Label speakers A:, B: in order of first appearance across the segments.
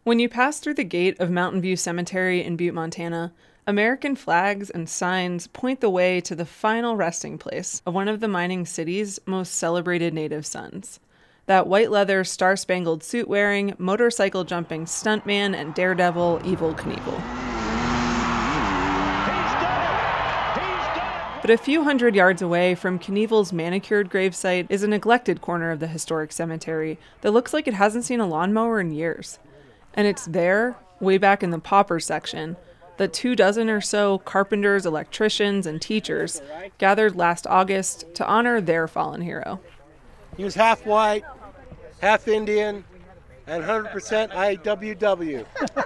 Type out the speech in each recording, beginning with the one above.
A: When you pass through the gate of Mountain View Cemetery in Butte, Montana, American flags and signs point the way to the final resting place of one of the mining city's most celebrated native sons. That white leather, star-spangled suit-wearing, motorcycle-jumping stuntman and daredevil, Evel Knievel. But a few hundred yards away from Knievel's manicured gravesite is a neglected corner of the historic cemetery that looks like it hasn't seen a lawnmower in years. And it's there, way back in the pauper section, that 24 or so carpenters, electricians, and teachers gathered last August to honor their fallen hero.
B: He was half white, half Indian, and 100% IWW.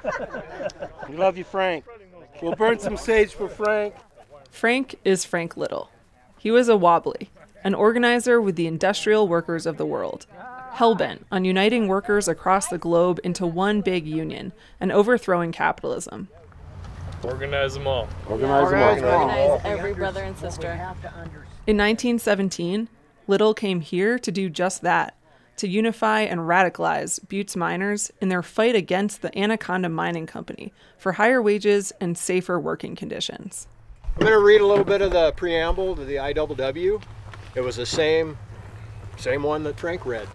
B: We love you, Frank. We'll burn some sage for Frank.
A: Frank is Frank Little. He was a wobbly, an organizer with the industrial workers of the world, hellbent on uniting workers across the globe into one big union and overthrowing capitalism.
C: Organize them all.
D: Organize every brother and sister.
A: In 1917, Little came here to do just that, to unify and radicalize Butte's miners in their fight against the Anaconda Mining Company for higher wages and safer working conditions.
E: I'm going to read a little bit of the preamble to the IWW. It was the same one that Frank read.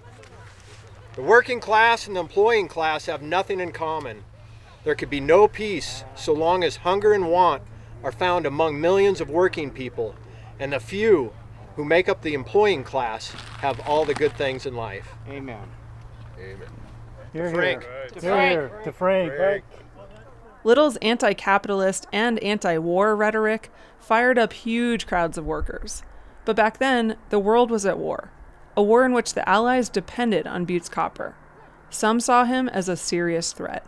E: The working class and the employing class have nothing in common. There could be no peace so long as hunger and want are found among millions of working people, and the few who make up the employing class have all the good things in life.
B: Amen.
E: Amen.
B: Here,
E: Frank.
B: To Frank.
A: Little's anti-capitalist and anti-war rhetoric fired up huge crowds of workers. But back then, the world was at war. A war in which the Allies depended on Butte's copper. Some saw him as a serious threat.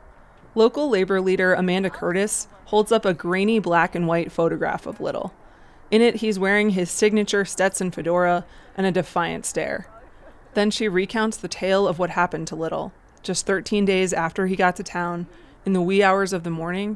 A: Local labor leader Amanda Curtis holds up a grainy black and white photograph of Little. In it, he's wearing his signature Stetson fedora and a defiant stare. Then she recounts the tale of what happened to Little, just 13 days after he got to town, in the wee hours of the morning,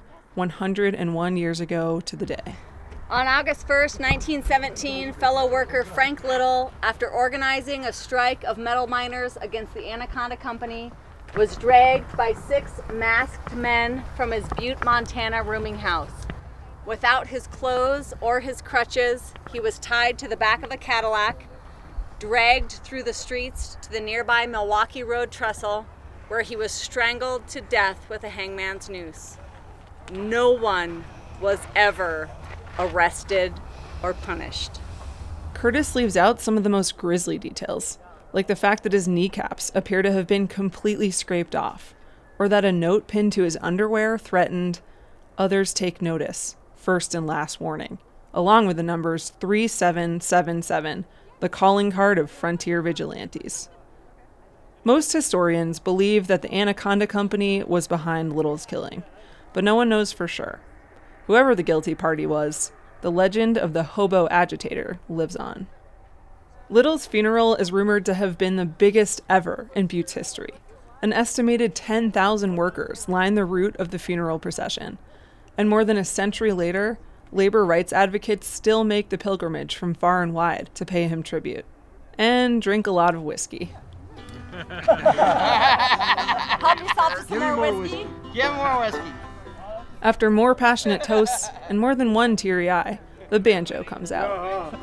A: 101 years ago to the day.
D: On August 1st, 1917, fellow worker Frank Little, after organizing a strike of metal miners against the Anaconda Company, was dragged by 6 masked men from his Butte, Montana rooming house. Without his clothes or his crutches, he was tied to the back of a Cadillac, dragged through the streets to the nearby Milwaukee Road trestle, where he was strangled to death with a hangman's noose. No one was ever arrested or punished.
A: Curtis leaves out some of the most grisly details, like the fact that his kneecaps appear to have been completely scraped off, or that a note pinned to his underwear threatened, "Others take notice, first and last warning," along with the numbers 3777, the calling card of frontier vigilantes. Most historians believe that the Anaconda Company was behind Little's killing, but no one knows for sure. Whoever the guilty party was, the legend of the hobo agitator lives on. Little's funeral is rumored to have been the biggest ever in Butte's history. An estimated 10,000 workers line the route of the funeral procession, and more than a century later, labor rights advocates still make the pilgrimage from far and wide to pay him tribute, and drink a lot of whiskey.
D: Help yourself to some more whiskey.
B: Give him more whiskey.
A: After more passionate toasts and more than one teary eye, the banjo comes out.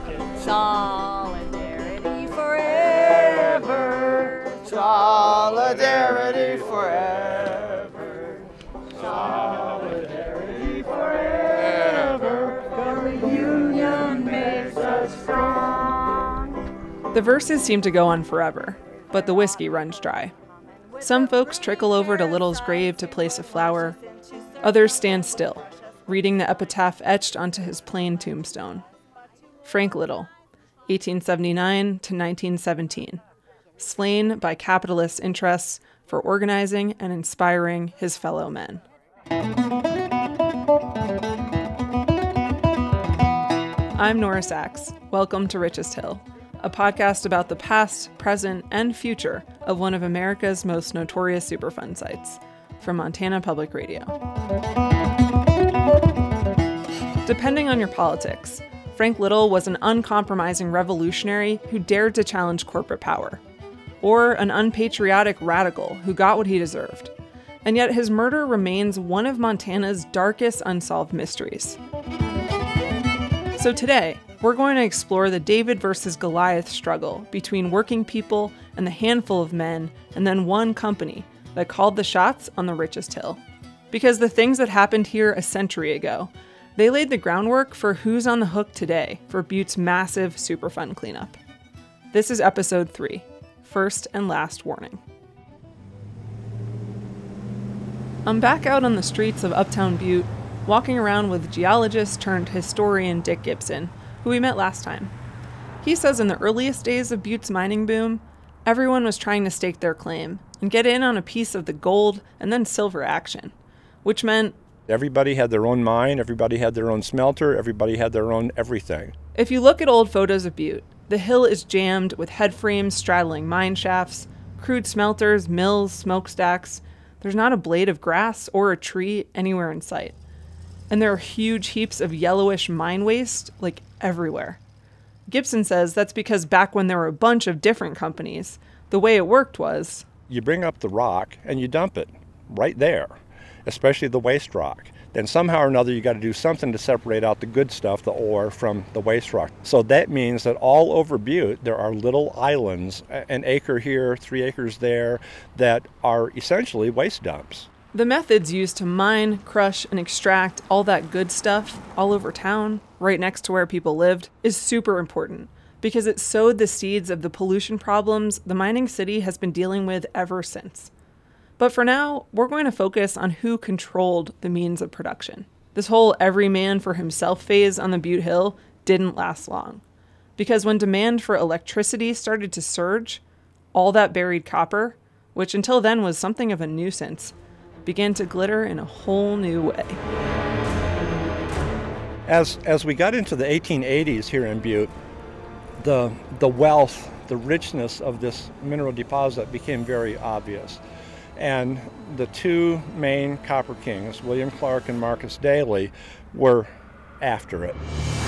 D: Solidarity forever.
B: Solidarity forever. Solidarity forever. The union makes us strong.
A: The verses seem to go on forever, but the whiskey runs dry. Some folks trickle over to Little's grave to place a flower. Others stand still, reading the epitaph etched onto his plain tombstone. Frank Little, 1879 to 1917, slain by capitalist interests for organizing and inspiring his fellow men. I'm Nora Sachs. Welcome to Richest Hill, a podcast about the past, present, and future of one of America's most notorious Superfund sites, from Montana Public Radio. Depending on your politics, Frank Little was an uncompromising revolutionary who dared to challenge corporate power, or an unpatriotic radical who got what he deserved, And yet his murder remains one of Montana's darkest unsolved mysteries. So today, we're going to explore the David versus Goliath struggle between working people and the handful of men and then one company that called the shots on the richest hill. Because the things that happened here a century ago, they laid the groundwork for who's on the hook today for Butte's massive Superfund cleanup. This is episode 3, First and Last Warning. I'm back out on the streets of Uptown Butte, walking around with geologist turned historian Dick Gibson, who we met last time. He says in the earliest days of Butte's mining boom, everyone was trying to stake their claim and get in on a piece of the gold and then silver action, which meant
F: everybody had their own mine, everybody had their own smelter, everybody had their own everything.
A: If you look at old photos of Butte, the hill is jammed with headframes straddling mine shafts, crude smelters, mills, smokestacks. There's not a blade of grass or a tree anywhere in sight. And there are huge heaps of yellowish mine waste, like everywhere. Gibson says that's because back when there were a bunch of different companies, the way it worked was
F: you bring up the rock and you dump it right there, especially the waste rock. Then somehow or another you got to do something to separate out the good stuff, the ore, from the waste rock. So that means that all over Butte there are little islands, an acre here, 3 acres there, that are essentially waste dumps.
A: The methods used to mine, crush, and extract all that good stuff all over town, right next to where people lived, is super important because it sowed the seeds of the pollution problems the mining city has been dealing with ever since. But for now, we're going to focus on who controlled the means of production. This whole every man for himself phase on the Butte Hill didn't last long. Because when demand for electricity started to surge, all that buried copper, which until then was something of a nuisance, began to glitter in a whole new way.
F: As we got into the 1880s here in Butte, the wealth, the richness of this mineral deposit became very obvious. And the two main copper kings, William Clark and Marcus Daly, were after it.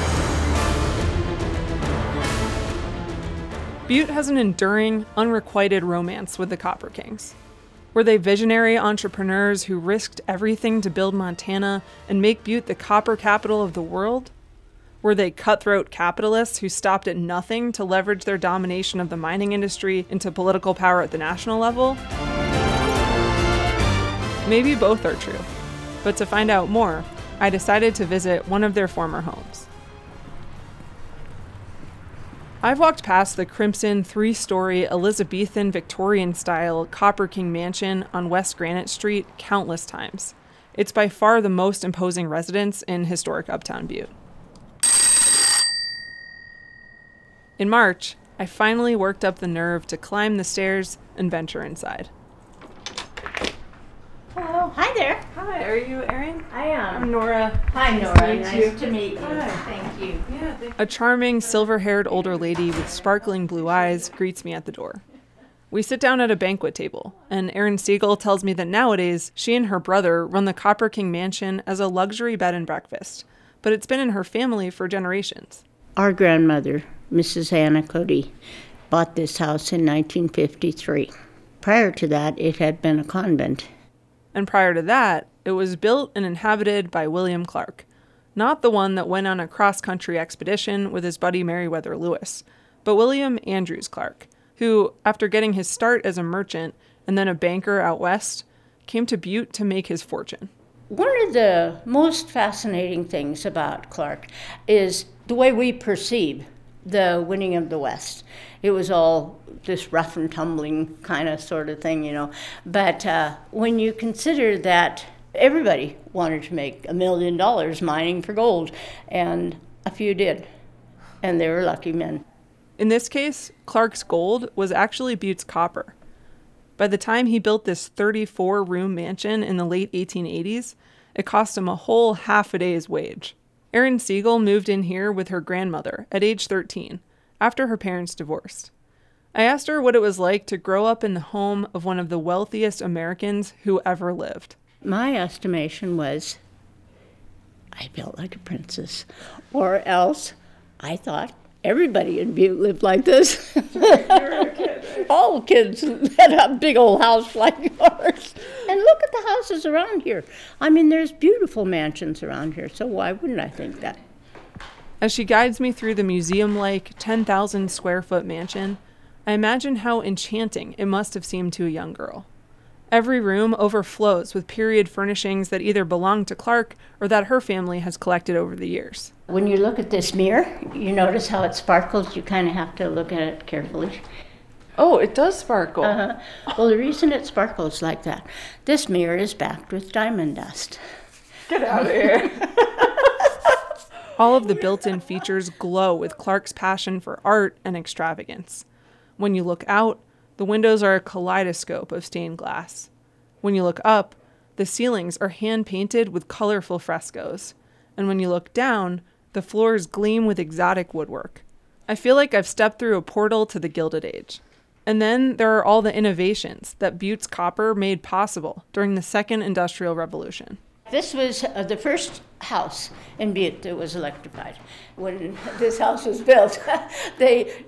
A: Butte has an enduring, unrequited romance with the Copper Kings. Were they visionary entrepreneurs who risked everything to build Montana and make Butte the copper capital of the world? Were they cutthroat capitalists who stopped at nothing to leverage their domination of the mining industry into political power at the national level? Maybe both are true. But to find out more, I decided to visit one of their former homes. I've walked past the crimson 3-story Elizabethan Victorian-style Copper King Mansion on West Granite Street countless times. It's by far the most imposing residence in historic Uptown Butte. In March, I finally worked up the nerve to climb the stairs and venture inside.
G: Hello. Hi there.
A: Hi, are you Erin?
G: I am.
A: I'm Nora.
G: Hi,
A: Nice
G: Nora.
A: to meet you.
G: Nice to meet you.
A: Hi.
G: Thank you.
A: A charming, silver-haired older lady with sparkling blue eyes greets me at the door. We sit down at a banquet table, and Erin Siegel tells me that nowadays she and her brother run the Copper King Mansion as a luxury bed and breakfast, but it's been in her family for generations.
G: Our grandmother, Mrs. Anna Cody, bought this house in 1953. Prior to that, it had been a convent.
A: And prior to that, it was built and inhabited by William Clark, not the one that went on a cross-country expedition with his buddy Meriwether Lewis, but William Andrews Clark, who, after getting his start as a merchant and then a banker out west, came to Butte to make his fortune.
G: One of the most fascinating things about Clark is the way we perceive the winning of the West. It was all this rough and tumbling kind of sort of thing, you know. But when you consider that everybody wanted to make $1 million mining for gold, and a few did, and they were lucky men.
A: In this case, Clark's gold was actually Butte's copper. By the time he built this 34-room mansion in the late 1880s, it cost him a whole half a day's wage. Erin Siegel moved in here with her grandmother at age 13, after her parents divorced. I asked her what it was like to grow up in the home of one of the wealthiest Americans who ever lived.
G: My estimation was I felt like a princess, or else I thought everybody in Butte lived like this. All kids had a big old house like yours. And look at the houses around here. I mean, there's beautiful mansions around here, so why wouldn't I think that?
A: As she guides me through the museum-like 10,000 square foot mansion, I imagine how enchanting it must have seemed to a young girl. Every room overflows with period furnishings that either belong to Clark or that her family has collected over the years.
G: When you look at this mirror, you notice how it sparkles. You kind of have to look at it carefully.
A: Oh, it does sparkle.
G: Well, the reason it sparkles like that, this mirror is backed with diamond dust.
A: Get out of here. All of the built-in features glow with Clark's passion for art and extravagance. When you look out, the windows are a kaleidoscope of stained glass. When you look up, the ceilings are hand-painted with colorful frescoes. And when you look down, the floors gleam with exotic woodwork. I feel like I've stepped through a portal to the Gilded Age. And then there are all the innovations that Butte's copper made possible during the Second Industrial Revolution.
G: This was the first house in Butte that was electrified. When this house was built, they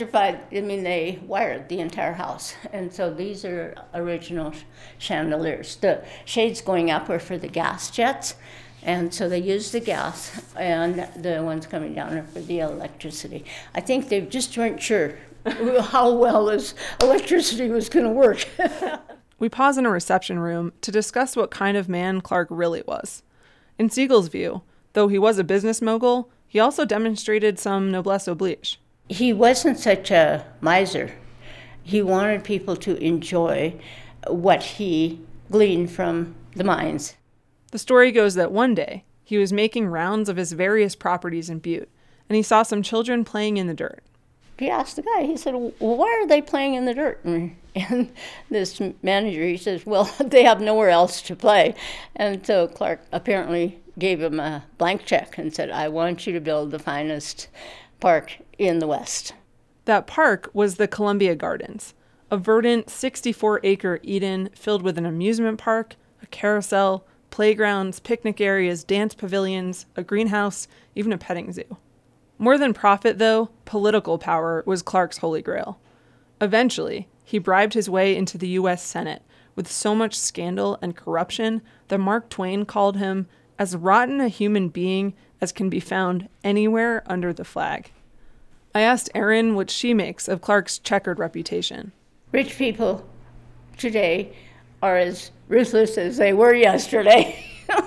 G: they wired the entire house. And so these are original chandeliers. The shades going up are for the gas jets. And so they used the gas, and the ones coming down are for the electricity. I think they just weren't sure how well this electricity was going to work.
A: We pause in a reception room to discuss what kind of man Clark really was. In Siegel's view, though he was a business mogul, he also demonstrated some noblesse oblige.
G: He wasn't such a miser. He wanted people to enjoy what he gleaned from the mines.
A: The story goes that one day, he was making rounds of his various properties in Butte, and he saw some children playing in the dirt.
G: He asked the guy, he said, well, why are they playing in the dirt? And this manager, he says, well, they have nowhere else to play. And so Clark apparently gave him a blank check and said, I want you to build the finest park in the West.
A: That park was the Columbia Gardens, a verdant 64-acre Eden filled with an amusement park, a carousel, playgrounds, picnic areas, dance pavilions, a greenhouse, even a petting zoo. More than profit, though, political power was Clark's holy grail. Eventually, he bribed his way into the U.S. Senate with so much scandal and corruption that Mark Twain called him as rotten a human being as can be found anywhere under the flag. I asked Erin what she makes of Clark's checkered reputation.
G: Rich people today are as ruthless as they were yesterday.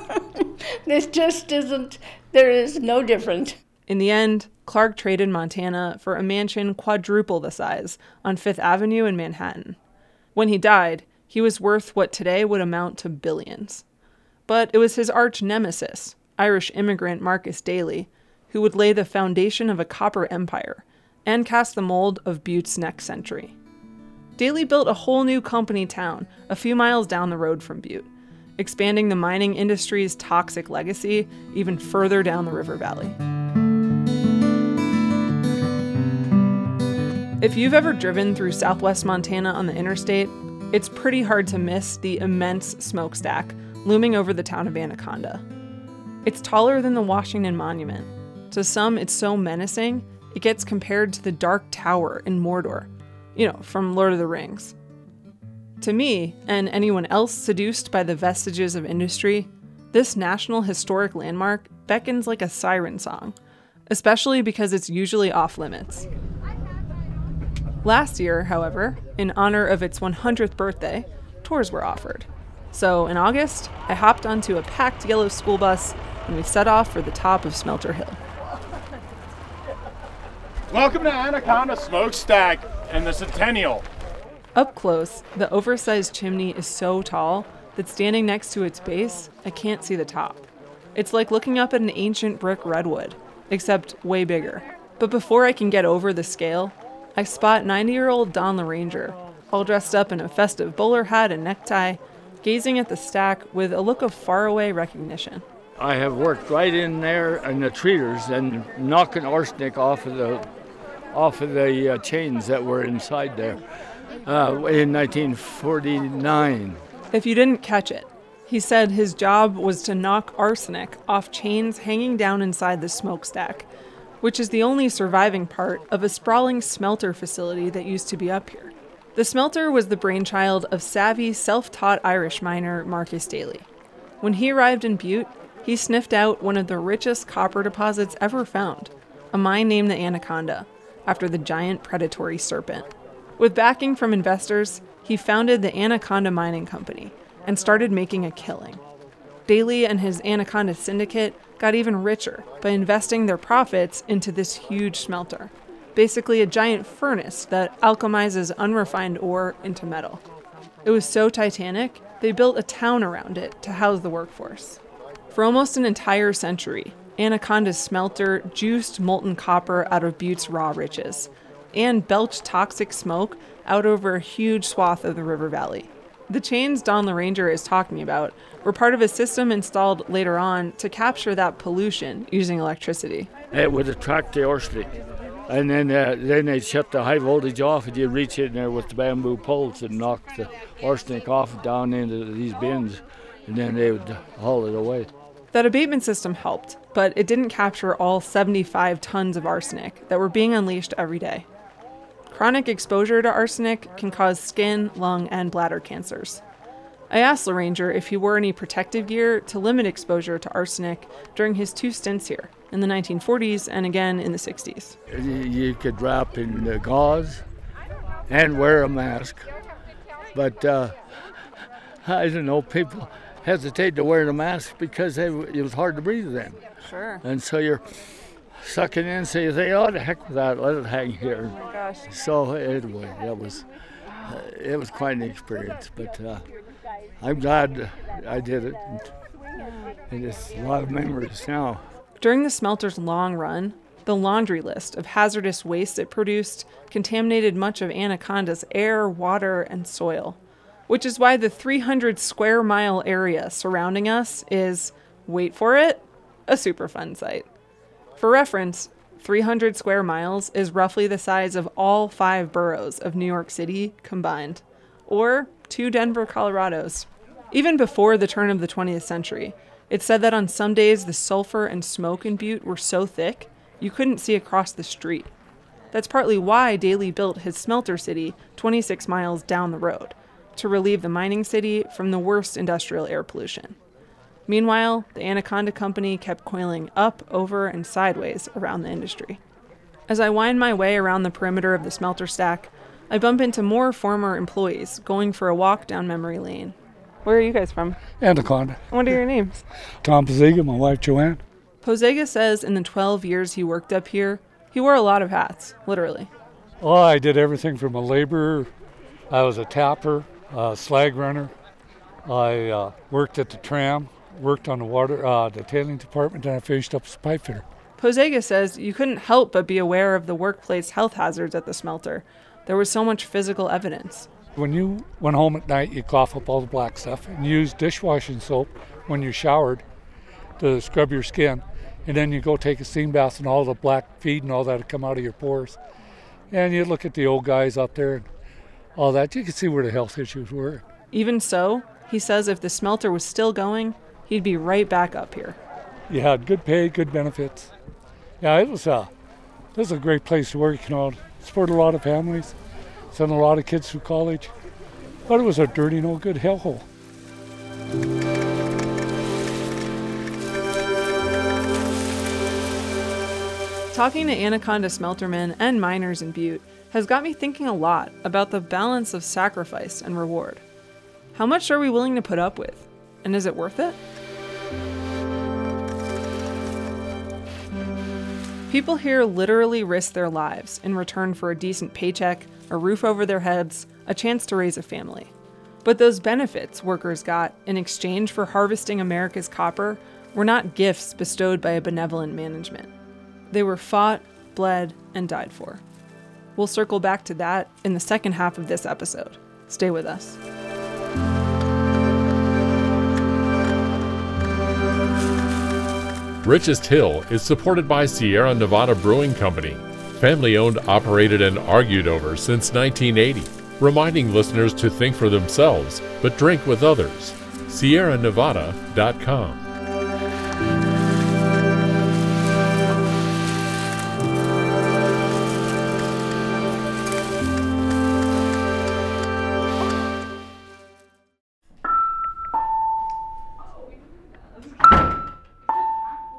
G: This just isn't, there is no difference.
A: In the end, Clark traded Montana for a mansion quadruple the size on Fifth Avenue in Manhattan. When he died, he was worth what today would amount to billions. But it was his arch nemesis, Irish immigrant Marcus Daly, who would lay the foundation of a copper empire and cast the mold of Butte's next century. Daly built a whole new company town a few miles down the road from Butte, expanding the mining industry's toxic legacy even further down the river valley. If you've ever driven through southwest Montana on the interstate, it's pretty hard to miss the immense smokestack looming over the town of Anaconda. It's taller than the Washington Monument. To some, it's so menacing, it gets compared to the Dark Tower in Mordor, from Lord of the Rings. To me, and anyone else seduced by the vestiges of industry, this National Historic Landmark beckons like a siren song, especially because it's usually off limits. Last year, however, in honor of its 100th birthday, tours were offered. So in August, I hopped onto a packed yellow school bus and we set off for the top of Smelter Hill.
H: Welcome to Anaconda Smokestack and the Centennial.
A: Up close, the oversized chimney is so tall that standing next to its base, I can't see the top. It's like looking up at an ancient brick redwood, except way bigger. But before I can get over the scale, I spot 90-year-old Don LaRanger, all dressed up in a festive bowler hat and necktie, gazing at the stack with a look of faraway recognition.
I: I have worked right in there in the treaters and knocking arsenic off of the chains that were inside there in 1949.
A: If you didn't catch it, he said his job was to knock arsenic off chains hanging down inside the smokestack, which is the only surviving part of a sprawling smelter facility that used to be up here. The smelter was the brainchild of savvy, self-taught Irish miner Marcus Daly. When he arrived in Butte, he sniffed out one of the richest copper deposits ever found, a mine named the Anaconda, after the giant predatory serpent. With backing from investors, he founded the Anaconda Mining Company and started making a killing. Daly and his Anaconda syndicate got even richer by investing their profits into this huge smelter, basically a giant furnace that alchemizes unrefined ore into metal. It was so titanic, they built a town around it to house the workforce. For almost an entire century, Anaconda's smelter juiced molten copper out of Butte's raw riches and belched toxic smoke out over a huge swath of the river valley. The chains Don LaRanger is talking about were part of a system installed later on to capture that pollution using electricity.
I: It would attract the arsenic. And then they'd shut the high voltage off, and you'd reach in there with the bamboo poles and knock the arsenic off down into these bins, and then they would haul it away.
A: That abatement system helped, but it didn't capture all 75 tons of arsenic that were being unleashed every day. Chronic exposure to arsenic can cause skin, lung, and bladder cancers. I asked LaRanger if he wore any protective gear to limit exposure to arsenic during his 2 stints here, in the 1940s and again in the 60s.
I: You could wrap in gauze and wear a mask, but I don't know, people hesitate to wear the mask because it was hard to breathe then.
A: Sure.
I: And so you're sucking in, so you say, oh, the heck with that, let it hang here.
A: Oh my gosh.
I: So anyway, it was quite an experience, but I'm glad I did it. And it's a lot of memories now.
A: During the smelter's long run, the laundry list of hazardous waste it produced contaminated much of Anaconda's air, water, and soil, which is why the 300 square mile area surrounding us is, wait for it, a Superfund site. For reference, 300 square miles is roughly the size of all 5 boroughs of New York City combined, or 2 Denver, Colorados. Even before the turn of the 20th century, it's said that on some days the sulfur and smoke in Butte were so thick you couldn't see across the street. That's partly why Daly built his smelter city 26 miles down the road, to relieve the mining city from the worst industrial air pollution. Meanwhile, the Anaconda Company kept coiling up, over, and sideways around the industry. As I wind my way around the perimeter of the smelter stack, I bump into more former employees going for a walk down memory lane. Where are you guys from?
J: Anaconda.
A: What are your names?
J: Tom Pozega, my wife Joanne.
A: Pozega says in the 12 years he worked up here, he wore a lot of hats, literally.
J: Oh, I did everything from a laborer. I was a tapper, a slag runner. I worked at the tram, worked on the water, the tailing department, and I finished up as a pipe fitter.
A: Pozega says you couldn't help but be aware of the workplace health hazards at the smelter. There was so much physical evidence.
J: When you went home at night, you cough up all the black stuff and use dishwashing soap when you showered to scrub your skin. And then you go take a steam bath and all the black feed and all that would come out of your pores. And you look at the old guys up there and all that, you could see where the health issues were.
A: Even so, he says if the smelter was still going, he'd be right back up here.
J: You had good pay, good benefits. Yeah, it was a great place to work, you know. Supported a lot of families, sent a lot of kids through college. But it was a dirty, no good hellhole.
A: Talking to Anaconda smeltermen and miners in Butte has got me thinking a lot about the balance of sacrifice and reward. How much are we willing to put up with? And is it worth it? People here literally risk their lives in return for a decent paycheck, a roof over their heads, a chance to raise a family. But those benefits workers got in exchange for harvesting America's copper were not gifts bestowed by a benevolent management. They were fought, bled, and died for. We'll circle back to that in the second half of this episode. Stay with us.
K: Richest Hill is supported by Sierra Nevada Brewing Company, family owned, operated, and argued over since 1980, reminding listeners to think for themselves, but drink with others. SierraNevada.com.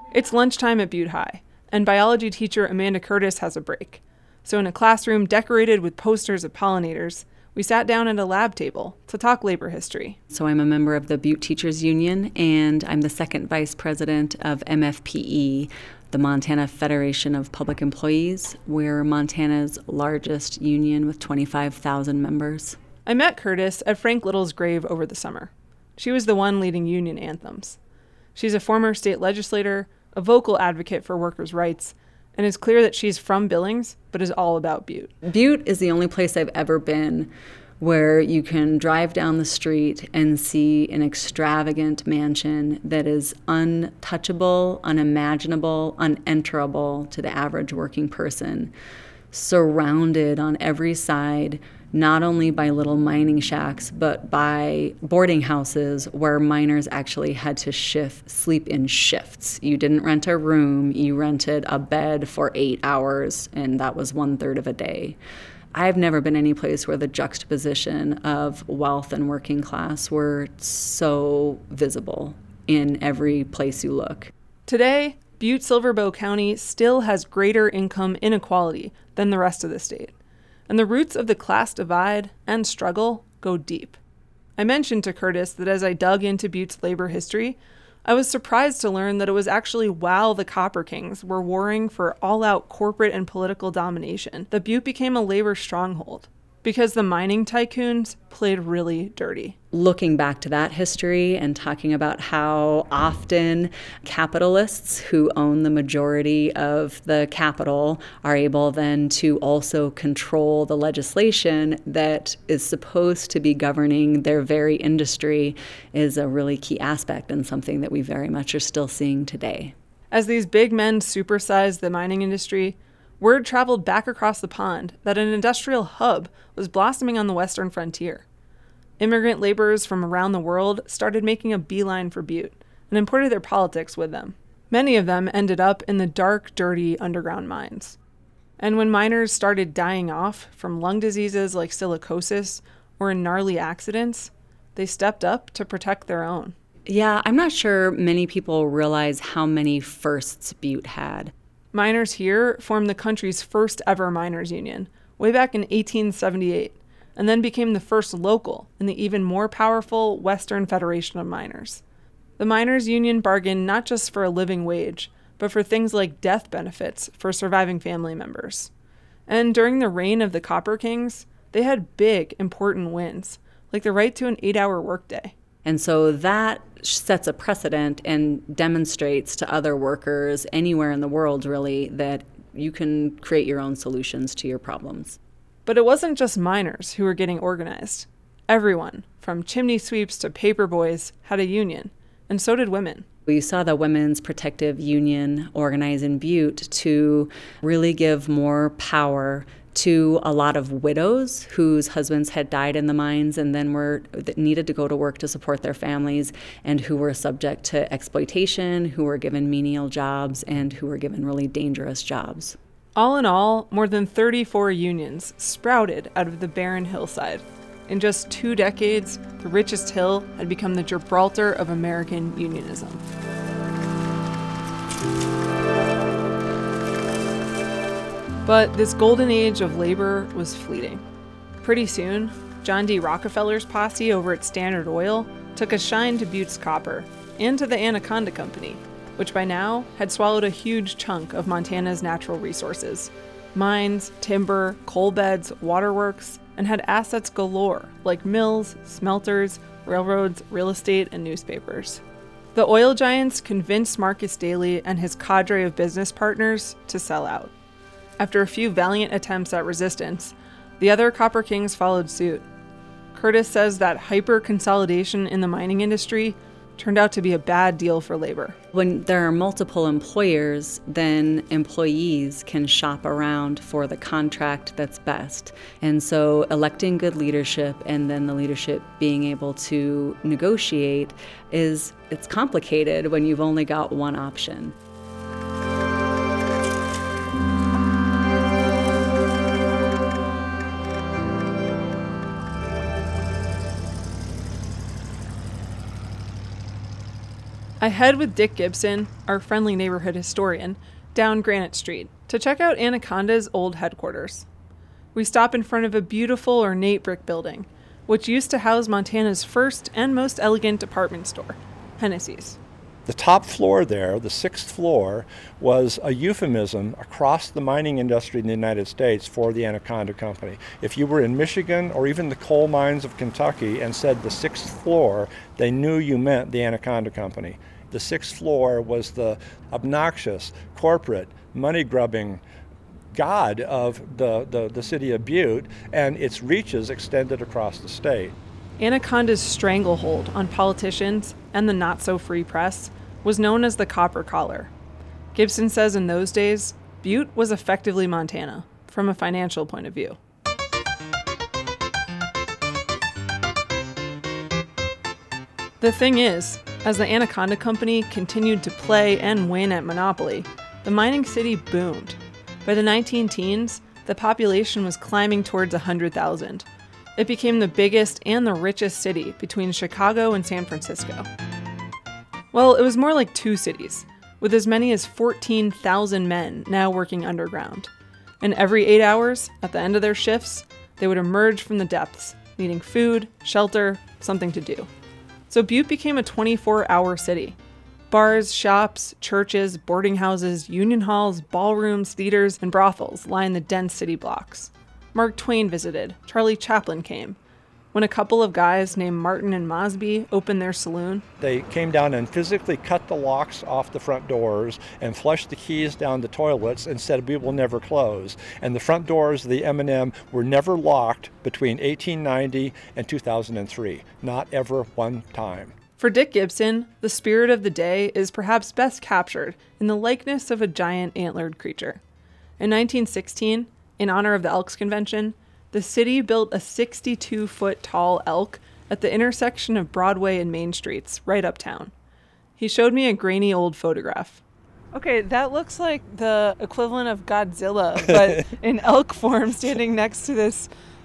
A: It's lunchtime at Butte High, and biology teacher Amanda Curtis has a break. So in a classroom decorated with posters of pollinators, we sat down at a lab table to talk labor history.
L: So I'm a member of the Butte Teachers Union, and I'm the second vice president of MFPE, the Montana Federation of Public Employees. We're Montana's largest union with 25,000 members.
A: I met Curtis at Frank Little's grave over the summer. She was the one leading union anthems. She's a former state legislator, a vocal advocate for workers' rights, and it's clear that she's from Billings, but is all about Butte.
L: Butte is the only place I've ever been where you can drive down the street and see an extravagant mansion that is untouchable, unimaginable, unenterable to the average working person, surrounded on every side, not only by little mining shacks, but by boarding houses where miners actually had to sleep in shifts. You didn't rent a room, you rented a bed for 8 hours, and that was 1/3 of a day. I've never been any place where the juxtaposition of wealth and working class were so visible in every place you look.
A: Today, Butte-Silver Bow County still has greater income inequality than the rest of the state. And the roots of the class divide and struggle go deep. I mentioned to Curtis that as I dug into Butte's labor history, I was surprised to learn that it was actually while the Copper Kings were warring for all-out corporate and political domination that Butte became a labor stronghold, because the mining tycoons played really dirty.
L: Looking back to that history and talking about how often capitalists who own the majority of the capital are able then to also control the legislation that is supposed to be governing their very industry is a really key aspect and something that we very much are still seeing today.
A: As these big men supersized the mining industry, word traveled back across the pond that an industrial hub was blossoming on the western frontier. Immigrant laborers from around the world started making a beeline for Butte and imported their politics with them. Many of them ended up in the dark, dirty underground mines. And when miners started dying off from lung diseases like silicosis or in gnarly accidents, they stepped up to protect their own.
L: Yeah, I'm not sure many people realize how many firsts Butte had.
A: Miners here formed the country's first ever miners' union, way back in 1878, and then became the first local in the even more powerful Western Federation of Miners. The miners' union bargained not just for a living wage, but for things like death benefits for surviving family members. And during the reign of the Copper Kings, they had big, important wins, like the right to an 8-hour workday.
L: And so that sets a precedent and demonstrates to other workers anywhere in the world, really, that you can create your own solutions to your problems.
A: But it wasn't just miners who were getting organized. Everyone, from chimney sweeps to paper boys, had a union, and so did women.
L: We saw the Women's Protective Union organize in Butte to really give more power to a lot of widows whose husbands had died in the mines and then needed to go to work to support their families, and who were subject to exploitation, who were given menial jobs, and who were given really dangerous jobs.
A: All in all, more than 34 unions sprouted out of the barren hillside. In just 2 decades, the richest hill had become the Gibraltar of American unionism. But this golden age of labor was fleeting. Pretty soon, John D. Rockefeller's posse over at Standard Oil took a shine to Butte's copper and to the Anaconda Company, which by now had swallowed a huge chunk of Montana's natural resources. Mines, timber, coal beds, waterworks, and had assets galore like mills, smelters, railroads, real estate, and newspapers. The oil giants convinced Marcus Daly and his cadre of business partners to sell out. After a few valiant attempts at resistance, the other Copper Kings followed suit. Curtis says that hyper-consolidation in the mining industry turned out to be a bad deal for labor.
L: When there are multiple employers, then employees can shop around for the contract that's best. And so electing good leadership and then the leadership being able to negotiate it's complicated when you've only got one option.
A: I head with Dick Gibson, our friendly neighborhood historian, down Granite Street to check out Anaconda's old headquarters. We stop in front of a beautiful ornate brick building, which used to house Montana's first and most elegant department store, Hennessy's.
F: The top floor there, the 6th floor, was a euphemism across the mining industry in the United States for the Anaconda Company. If you were in Michigan or even the coal mines of Kentucky and said the 6th floor, they knew you meant the Anaconda Company. The 6th floor was the obnoxious, corporate, money-grubbing god of the city of Butte, and its reaches extended across the state.
A: Anaconda's stranglehold on politicians and the not-so-free press was known as the Copper Collar. Gibson says in those days, Butte was effectively Montana, from a financial point of view. The thing is, as the Anaconda Company continued to play and win at Monopoly, the mining city boomed. By the 19-teens, the population was climbing towards 100,000. It became the biggest and the richest city between Chicago and San Francisco. Well, it was more like two cities, with as many as 14,000 men now working underground. And every 8 hours, at the end of their shifts, they would emerge from the depths, needing food, shelter, something to do. So Butte became a 24-hour city. Bars, shops, churches, boarding houses, union halls, ballrooms, theaters, and brothels line the dense city blocks. Mark Twain visited, Charlie Chaplin came. When a couple of guys named Martin and Mosby opened their saloon,
F: they came down and physically cut the locks off the front doors and flushed the keys down the toilets and said, "We will never close." And the front doors of the M&M were never locked between 1890 and 2003. Not ever one time.
A: For Dick Gibson, the spirit of the day is perhaps best captured in the likeness of a giant antlered creature. In 1916, in honor of the Elks Convention, the city built a 62-foot-tall elk at the intersection of Broadway and Main Streets, right uptown. He showed me a grainy old photograph. Okay, that looks like the equivalent of Godzilla, but in elk form, standing next to this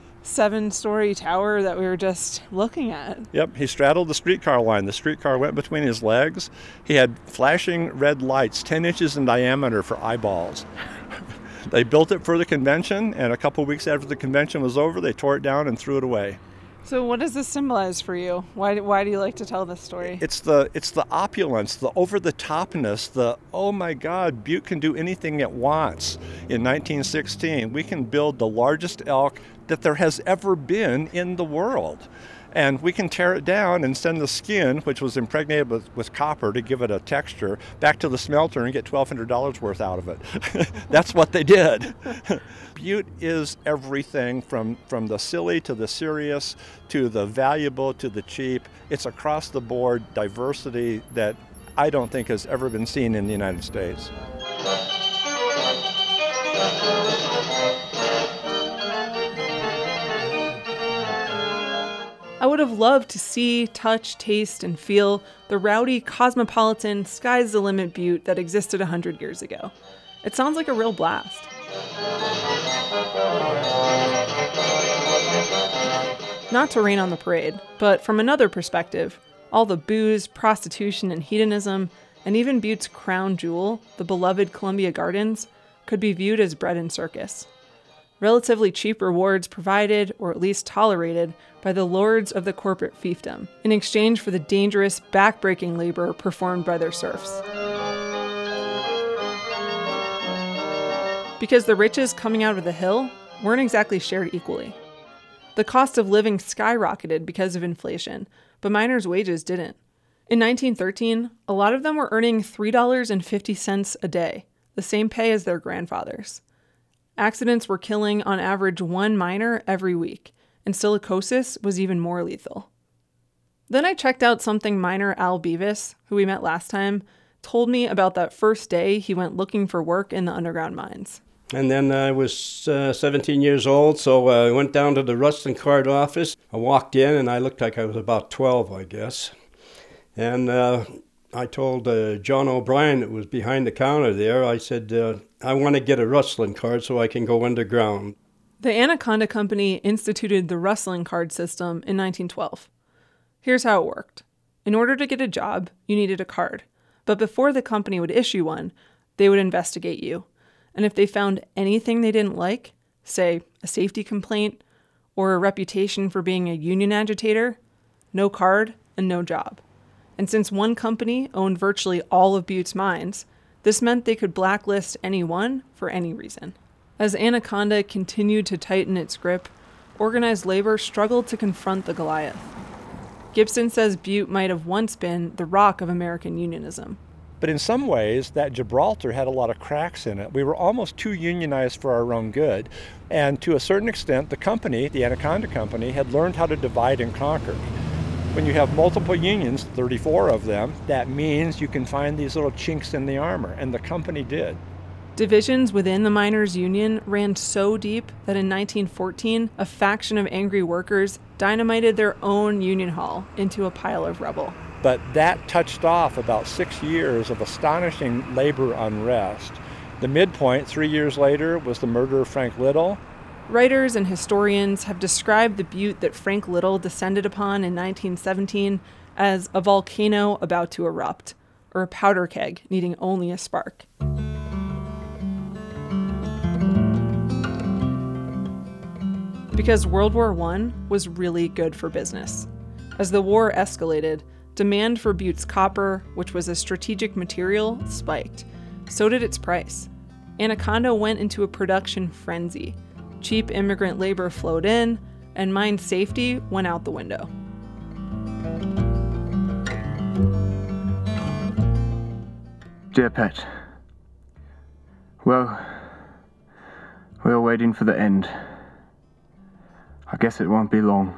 A: 7-story tower that we were just looking at.
F: Yep, he straddled the streetcar line. The streetcar went between his legs. He had flashing red lights, 10 inches in diameter for eyeballs. They built it for the convention, and a couple weeks after the convention was over, they tore it down and threw it away.
A: So what does this symbolize for you? Why do you like to tell this story?
F: It's the opulence, the over-the-topness, the, oh my God, Butte can do anything it wants. In 1916, we can build the largest elk that there has ever been in the world. And we can tear it down and send the skin, which was impregnated with copper to give it a texture, back to the smelter and get $1,200 worth out of it. That's what they did. Butte is everything from the silly to the serious to the valuable to the cheap. It's across the board diversity that I don't think has ever been seen in the United States.
A: I would have loved to see, touch, taste, and feel the rowdy, cosmopolitan, sky's the limit Butte that existed 100 years ago. It sounds like a real blast. Not to rain on the parade, but from another perspective, all the booze, prostitution, and hedonism, and even Butte's crown jewel, the beloved Columbia Gardens, could be viewed as bread and circus. Relatively cheap rewards provided, or at least tolerated, by the lords of the corporate fiefdom, in exchange for the dangerous, back-breaking labor performed by their serfs. Because the riches coming out of the hill weren't exactly shared equally. The cost of living skyrocketed because of inflation, but miners' wages didn't. In 1913, a lot of them were earning $3.50 a day, the same pay as their grandfathers. Accidents were killing on average one miner every week, and silicosis was even more lethal. Then I checked out something miner Al Beavis, who we met last time, told me about that first day he went looking for work in the underground mines.
M: And then I was 17 years old, so I went down to the rustling card office. I walked in, and I looked like I was about 12, I guess. And I told John O'Brien, that was behind the counter there, I said, I want to get a rustling card so I can go underground.
A: The Anaconda Company instituted the rustling card system in 1912. Here's how it worked. In order to get a job, you needed a card. But before the company would issue one, they would investigate you. And if they found anything they didn't like, say a safety complaint or a reputation for being a union agitator, no card and no job. And since one company owned virtually all of Butte's mines, this meant they could blacklist anyone for any reason. As Anaconda continued to tighten its grip, organized labor struggled to confront the Goliath. Gibson says Butte might have once been the rock of American unionism.
F: But in some ways, that Gibraltar had a lot of cracks in it. We were almost too unionized for our own good. And to a certain extent, the company, the Anaconda Company, had learned how to divide and conquer. When you have multiple unions, 34 of them, that means you can find these little chinks in the armor, and the company did.
A: Divisions within the miners' union ran so deep that in 1914, a faction of angry workers dynamited their own union hall into a pile of rubble.
F: But that touched off about 6 years of astonishing labor unrest. The midpoint, 3 years later, was the murder of Frank Little.
A: Writers and historians have described the Butte that Frank Little descended upon in 1917 as a volcano about to erupt, or a powder keg needing only a spark. Because World War I was really good for business. As the war escalated, demand for Butte's copper, which was a strategic material, spiked. So did its price. Anaconda went into a production frenzy. Cheap immigrant labor flowed in, and mine safety went out the window.
N: Dear Pet, well, we're waiting for the end. I guess it won't be long.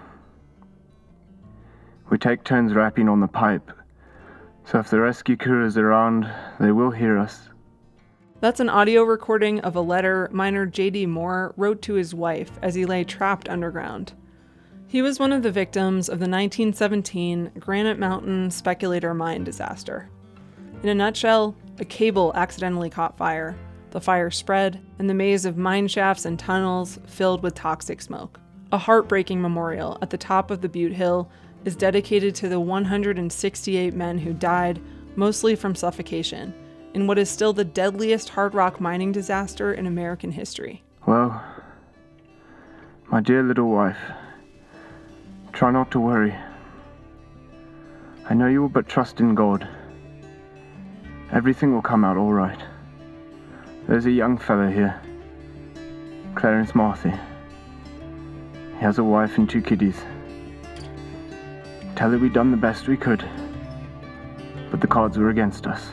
N: We take turns rapping on the pipe, so if the rescue crew is around, they will hear us.
A: That's an audio recording of a letter miner J.D. Moore wrote to his wife as he lay trapped underground. He was one of the victims of the 1917 Granite Mountain speculator mine disaster. In a nutshell, a cable accidentally caught fire. The fire spread, and the maze of mine shafts and tunnels filled with toxic smoke. A heartbreaking memorial at the top of the Butte Hill is dedicated to the 168 men who died, mostly from suffocation, in what is still the deadliest hard rock mining disaster in American history.
N: Well, my dear little wife, try not to worry. I know you will but trust in God. Everything will come out all right. There's a young fellow here, Clarence Marthy. He has a wife and 2 kiddies. Tell her we done the best we could, but the cards were against us.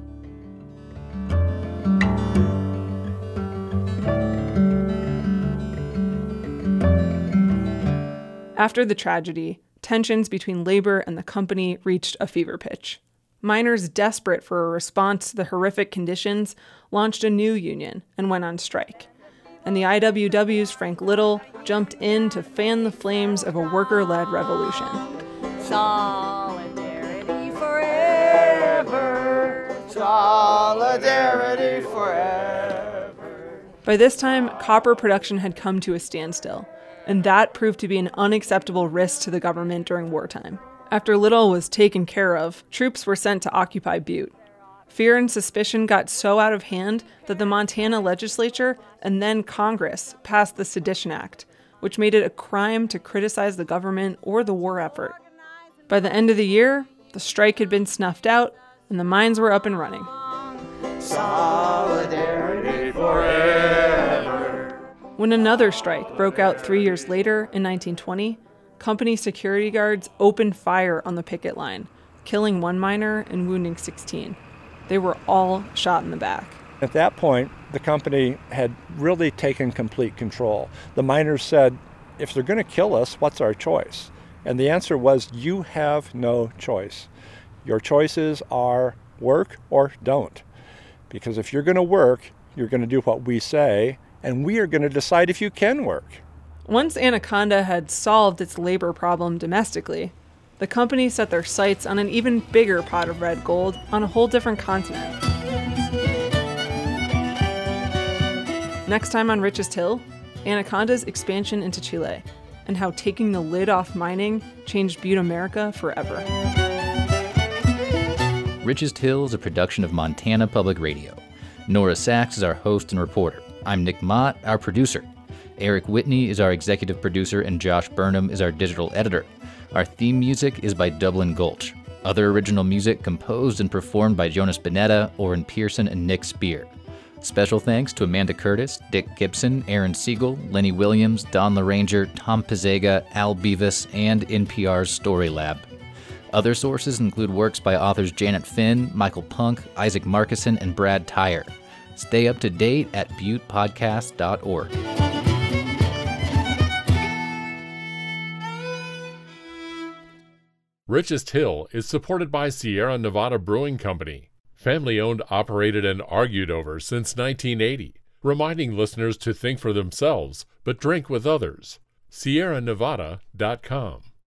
A: After the tragedy, tensions between labor and the company reached a fever pitch. Miners, desperate for a response to the horrific conditions, launched a new union and went on strike. And the IWW's Frank Little jumped in to fan the flames of a worker-led revolution.
O: Solidarity forever. Solidarity forever.
A: By this time, copper production had come to a standstill, and that proved to be an unacceptable risk to the government during wartime. After Little was taken care of, troops were sent to occupy Butte. Fear and suspicion got so out of hand that the Montana legislature and then Congress passed the Sedition Act, which made it a crime to criticize the government or the war effort. By the end of the year, the strike had been snuffed out and the mines were up and running.
O: Solidarity forever.
A: When another strike broke out 3 years later in 1920, company security guards opened fire on the picket line, killing 1 miner and wounding 16. They were all shot in the back.
F: At that point, the company had really taken complete control. The miners said, if they're going to kill us, what's our choice? And the answer was, you have no choice. Your choices are work or don't. Because if you're going to work, you're going to do what we say, and we are going to decide if you can work.
A: Once Anaconda had solved its labor problem domestically, the company set their sights on an even bigger pot of red gold on a whole different continent. Next time on Richest Hill, Anaconda's expansion into Chile, and how taking the lid off mining changed Butte America forever.
P: Richest Hill is a production of Montana Public Radio. Nora Sachs is our host and reporter. I'm Nick Mott, our producer. Eric Whitney is our executive producer, and Josh Burnham is our digital editor. Our theme music is by Dublin Gulch. Other original music composed and performed by Jonas Bonetta, Orrin Pearson, and Nick Spear. Special thanks to Amanda Curtis, Dick Gibson, Aaron Siegel, Lenny Williams, Don LaRanger, Tom Pizzega, Al Beavis, and NPR's Story Lab. Other sources include works by authors Janet Finn, Michael Punk, Isaac Markison, and Brad Tyre. Stay up to date at buttepodcast.org.
K: Richest Hill is supported by Sierra Nevada Brewing Company. Family owned, operated, and argued over since 1980, reminding listeners to think for themselves, but drink with others. SierraNevada.com